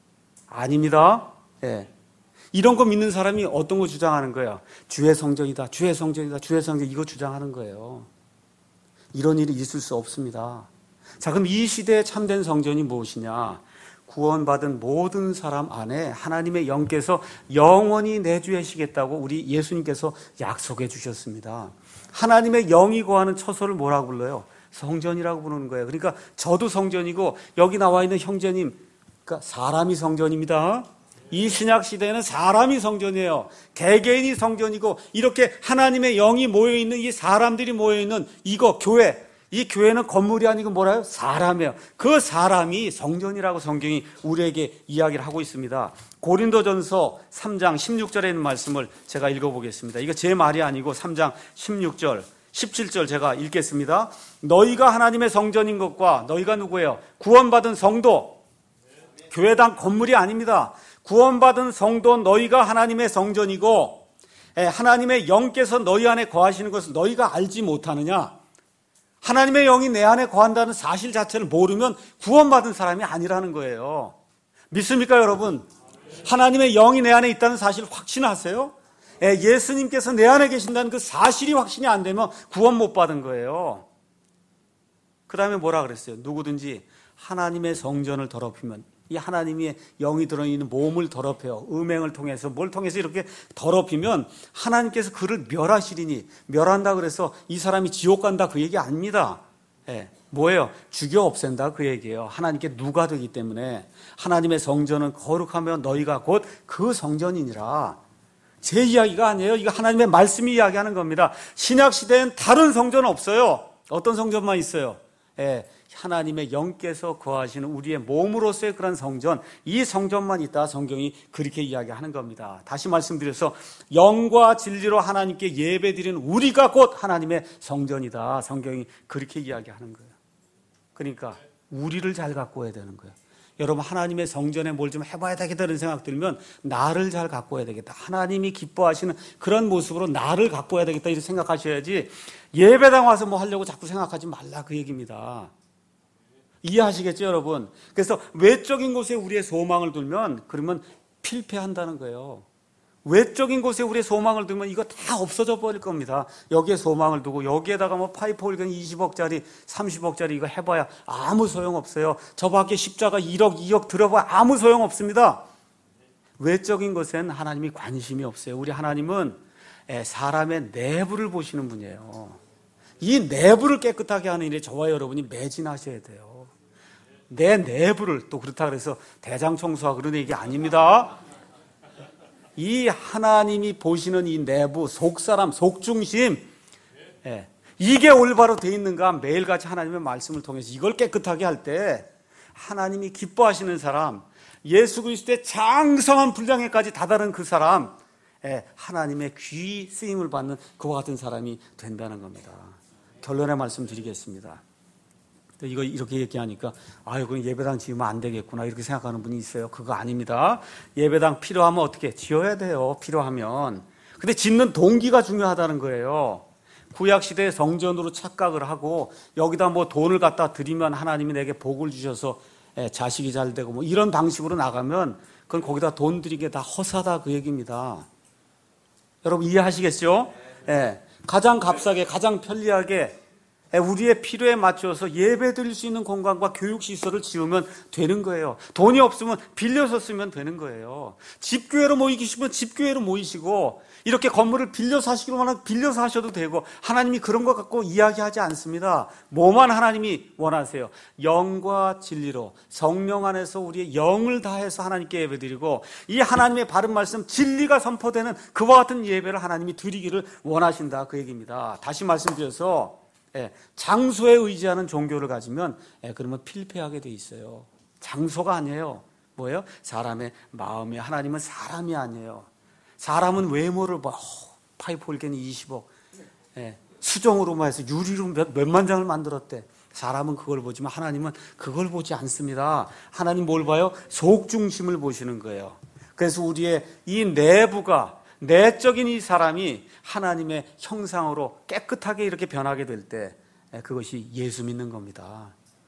아닙니다. 예. 이런 거 믿는 사람이 어떤 거 주장하는 거예요? 주의 성전이다, 주의 성전이다, 주의 성전 이거 주장하는 거예요. 이런 일이 있을 수 없습니다. 자, 그럼 이 시대의 참된 성전이 무엇이냐? 구원받은 모든 사람 안에 하나님의 영께서 영원히 내주하시겠다고 우리 예수님께서 약속해 주셨습니다. 하나님의 영이 거하는 처소를 뭐라고 불러요? 성전이라고 부르는 거예요. 그러니까 저도 성전이고 여기 나와 있는 형제님, 그러니까 사람이 성전입니다. 이 신약 시대에는 사람이 성전이에요. 개개인이 성전이고 이렇게 하나님의 영이 모여있는 이 사람들이 모여있는 이거 교회, 이 교회는 건물이 아니고 뭐라요? 사람이에요. 그 사람이 성전이라고 성경이 우리에게 이야기를 하고 있습니다. 고린도전서 삼 장 십육 절에 있는 말씀을 제가 읽어보겠습니다. 이거 제 말이 아니고 삼 장 십육 절, 십칠 절 제가 읽겠습니다. 너희가 하나님의 성전인 것과 너희가 누구예요? 구원받은 성도, 교회당 건물이 아닙니다. 구원받은 성도 너희가 하나님의 성전이고 하나님의 영께서 너희 안에 거하시는 것을 너희가 알지 못하느냐? 하나님의 영이 내 안에 거한다는 사실 자체를 모르면 구원받은 사람이 아니라는 거예요. 믿습니까, 여러분? 하나님의 영이 내 안에 있다는 사실 확신하세요? 예수님께서 내 안에 계신다는 그 사실이 확신이 안 되면 구원 못 받은 거예요. 그 다음에 뭐라 그랬어요? 누구든지 하나님의 성전을 더럽히면 이 하나님의 영이 들어있는 몸을 더럽혀요. 음행을 통해서 뭘 통해서 이렇게 더럽히면 하나님께서 그를 멸하시리니, 멸한다 그래서 이 사람이 지옥 간다 그 얘기 아닙니다. 예, 뭐예요? 죽여 없앤다 그 얘기예요. 하나님께 누가 되기 때문에. 하나님의 성전은 거룩하며 너희가 곧 그 성전이니라. 제 이야기가 아니에요. 이거 하나님의 말씀이 이야기하는 겁니다. 신약 시대엔 다른 성전은 없어요. 어떤 성전만 있어요? 예, 하나님의 영께서 거하시는 우리의 몸으로서의 그런 성전, 이 성전만 있다 성경이 그렇게 이야기하는 겁니다. 다시 말씀드려서 영과 진리로 하나님께 예배드리는 우리가 곧 하나님의 성전이다. 성경이 그렇게 이야기하는 거예요. 그러니까 우리를 잘 가꿔야 되는 거예요. 여러분, 하나님의 성전에 뭘 좀 해봐야 되겠다 이런 생각 들면 나를 잘 가꿔야 되겠다. 하나님이 기뻐하시는 그런 모습으로 나를 가꿔야 되겠다 이렇게 생각하셔야지, 예배당 와서 뭐 하려고 자꾸 생각하지 말라 그 얘기입니다. 이해하시겠죠, 여러분? 그래서 외적인 곳에 우리의 소망을 두면 그러면 필패한다는 거예요. 외적인 곳에 우리의 소망을 두면 이거 다 없어져 버릴 겁니다. 여기에 소망을 두고 여기에다가 뭐 파이프 홀건 이십억짜리 삼십억짜리 이거 해봐야 아무 소용없어요. 저 밖에 십자가 일억 이억 들어봐야 아무 소용없습니다. 외적인 것엔 하나님이 관심이 없어요. 우리 하나님은 사람의 내부를 보시는 분이에요. 이 내부를 깨끗하게 하는 일에 저와 여러분이 매진하셔야 돼요. 내 내부를, 또 그렇다 그래서 대장 청소하고 그런 얘기 아닙니다. 이 하나님이 보시는 이 내부, 속사람, 속중심, 예, 이게 올바로 돼 있는가 매일같이 하나님의 말씀을 통해서 이걸 깨끗하게 할 때 하나님이 기뻐하시는 사람, 예수 그리스도의 장성한 분량에까지 다다른 그 사람, 예, 하나님의 귀 쓰임을 받는 그와 같은 사람이 된다는 겁니다. 결론의 말씀 드리겠습니다. 이거 이렇게 얘기하니까 아유, 그럼 예배당 지으면 안 되겠구나 이렇게 생각하는 분이 있어요. 그거 아닙니다. 예배당 필요하면 어떻게 지어야 돼요. 필요하면. 근데 짓는 동기가 중요하다는 거예요. 구약시대의 성전으로 착각을 하고 여기다 뭐 돈을 갖다 드리면 하나님이 내게 복을 주셔서 자식이 잘 되고 뭐 이런 방식으로 나가면 그건 거기다 돈 드리게 다 허사다 그 얘기입니다. 여러분 이해하시겠죠? 예, 가장 값싸게 가장 편리하게 우리의 필요에 맞춰서 예배 드릴 수 있는 공간과 교육시설을 지으면 되는 거예요. 돈이 없으면 빌려서 쓰면 되는 거예요. 집교회로 모이기 싶으면 집교회로 모이시고, 이렇게 건물을 빌려서 하시기로 하면 빌려서 하셔도 되고, 하나님이 그런 것 갖고 이야기하지 않습니다. 뭐만 하나님이 원하세요? 영과 진리로 성령 안에서 우리의 영을 다해서 하나님께 예배 드리고, 이 하나님의 바른 말씀 진리가 선포되는 그와 같은 예배를 하나님이 드리기를 원하신다 그 얘기입니다. 다시 말씀드려서 예, 장소에 의지하는 종교를 가지면 예, 그러면 필패하게 돼 있어요. 장소가 아니에요. 뭐예요? 사람의 마음이. 하나님은 사람이 아니에요. 사람은 외모를 봐. 파이프 홀겐이 이십억 예, 수정으로만 해서 유리로 몇, 몇만 장을 만들었대. 사람은 그걸 보지만 하나님은 그걸 보지 않습니다. 하나님 뭘 봐요? 속중심을 보시는 거예요. 그래서 우리의 이 내부가, 내적인 이 사람이 하나님의 형상으로 깨끗하게 이렇게 변하게 될 때 그것이 예수 믿는 겁니다.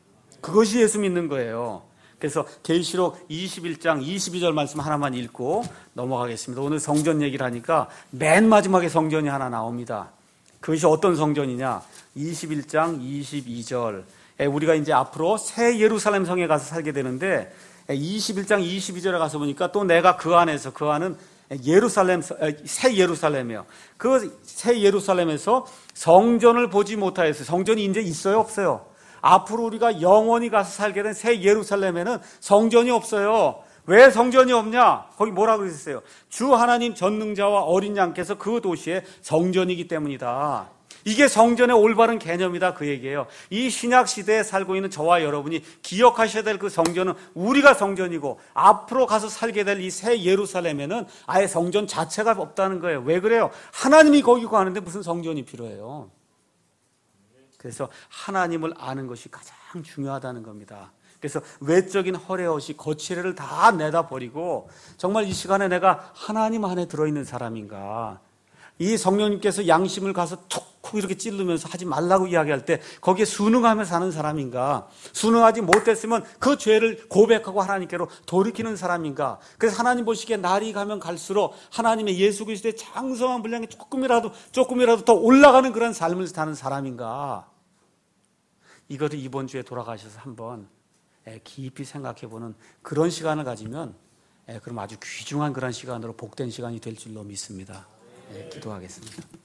그것이 예수 믿는 거예요. 그래서 계시록 이십일 장 이십이 절 말씀 하나만 읽고 넘어가겠습니다. 오늘 성전 얘기를 하니까 맨 마지막에 성전이 하나 나옵니다. 그것이 어떤 성전이냐? 이십일 장 이십이 절. 우리가 이제 앞으로 새 예루살렘 성에 가서 살게 되는데 이십일 장 이십이 절에 가서 보니까 또 내가 그 안에서, 그 안은 예루살렘, 새 예루살렘이요. 그 새 예루살렘에서 성전을 보지 못하였어요. 성전이 이제 있어요, 없어요? 앞으로 우리가 영원히 가서 살게 된 새 예루살렘에는 성전이 없어요. 왜 성전이 없냐? 거기 뭐라고 그랬어요? 주 하나님 전능자와 어린 양께서 그 도시의 성전이기 때문이다. 이게 성전의 올바른 개념이다 그 얘기예요. 이 신약 시대에 살고 있는 저와 여러분이 기억하셔야 될 그 성전은 우리가 성전이고, 앞으로 가서 살게 될 이 새 예루살렘에는 아예 성전 자체가 없다는 거예요. 왜 그래요? 하나님이 거기 가는데 무슨 성전이 필요해요? 그래서 하나님을 아는 것이 가장 중요하다는 겁니다. 그래서 외적인 허례허시 거칠애를 다 내다 버리고, 정말 이 시간에 내가 하나님 안에 들어있는 사람인가, 이 성령님께서 양심을 가서 툭 이렇게 찌르면서 하지 말라고 이야기할 때 거기에 순응하며 사는 사람인가, 순응하지 못했으면 그 죄를 고백하고 하나님께로 돌이키는 사람인가. 그래서 하나님 보시기에 날이 가면 갈수록 하나님의 예수 그리스도의 장성한 분량이 조금이라도 조금이라도 더 올라가는 그런 삶을 사는 사람인가. 이거를 이번 주에 돌아가셔서 한번 깊이 생각해보는 그런 시간을 가지면 그럼 아주 귀중한 그런 시간으로 복된 시간이 될 줄로 믿습니다. 기도하겠습니다.